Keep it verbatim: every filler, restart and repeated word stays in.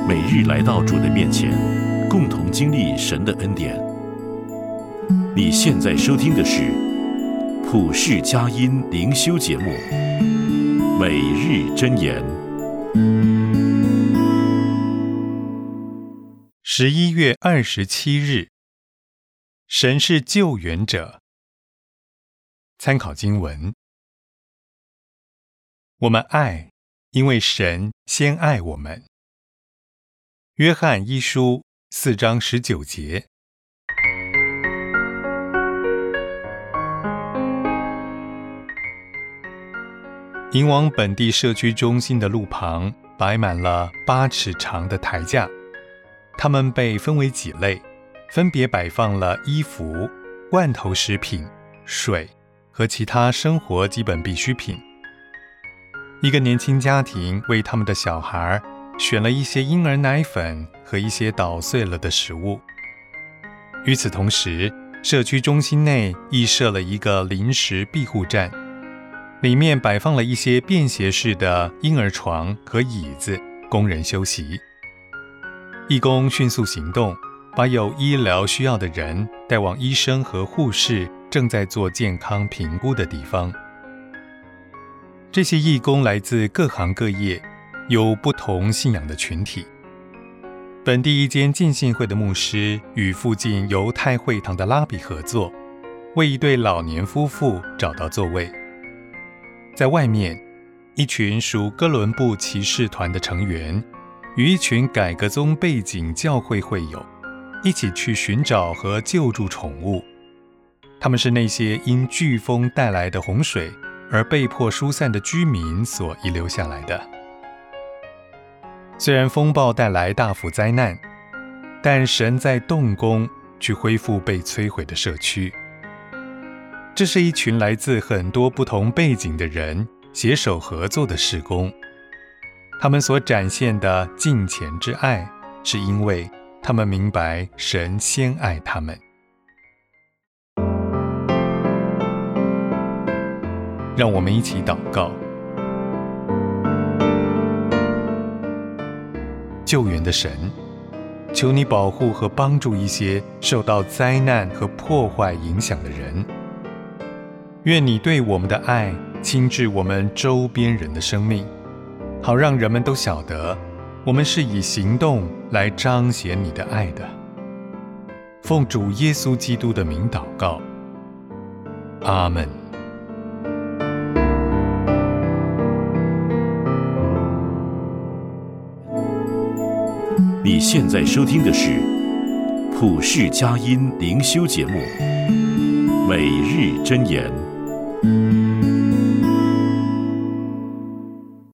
每日来到主的面前，共同经历神的恩典。你现在收听的是普世佳音灵修节目《每日箴言》。 十一月二十七日，神是救援者。参考经文：我们爱，因为神先爱我们。约翰一书四章十九节。营往本地社区中心的路旁摆满了八尺长的台架，它们被分为几类，分别摆放了衣服、罐头食品、水和其他生活基本必需品。一个年轻家庭为他们的小孩选了一些婴儿奶粉和一些捣碎了的食物。与此同时，社区中心内亦设了一个临时庇护站，里面摆放了一些便携式的婴儿床和椅子，供人休息。义工迅速行动，把有医疗需要的人带往医生和护士正在做健康评估的地方。这些义工来自各行各业，有不同信仰的群体。本地一间浸信会的牧师与附近犹太会堂的拉比合作，为一对老年夫妇找到座位。在外面，一群属哥伦布骑士团的成员与一群改革宗背景教会会友一起去寻找和救助宠物。他们是那些因飓风带来的洪水而被迫疏散的居民所遗留下来的。虽然风暴带来大幅灾难，但神在动工去恢复被摧毁的社区。这是一群来自很多不同背景的人携手合作的事工。他们所展现的敬虔之爱，是因为他们明白神先爱他们。让我们一起祷告。救援的神，求你保护和帮助一些受到灾难和破坏影响的人。愿你对我们的爱亲至我们周边人的生命，好让人们都晓得我们是以行动来彰显你的爱的。奉主耶稣基督的名祷告，阿们。 你现在收听的是普世佳音灵修节目《每日箴言》。